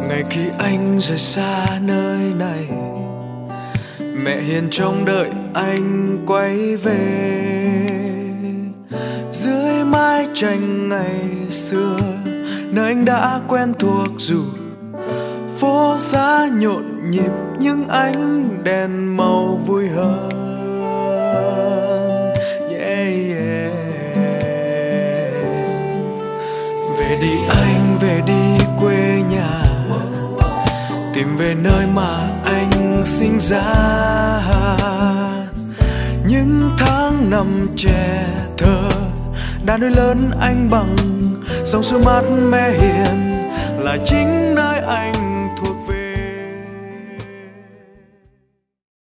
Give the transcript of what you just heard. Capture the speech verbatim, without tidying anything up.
Ngày khi anh rời xa nơi này, mẹ hiền trông đợi anh quay về. Dưới mái tranh ngày xưa, nơi anh đã quen thuộc, dù phố xá nhộn nhịp nhưng ánh đèn màu vui hơn. Yeah, yeah. Về đi anh, về đi quê nhà, tìm về nơi mà anh sinh ra. Những tháng năm trẻ thơ đã nuôi lớn anh bằng dòng suối mát mẹ hiền, là chính nơi anh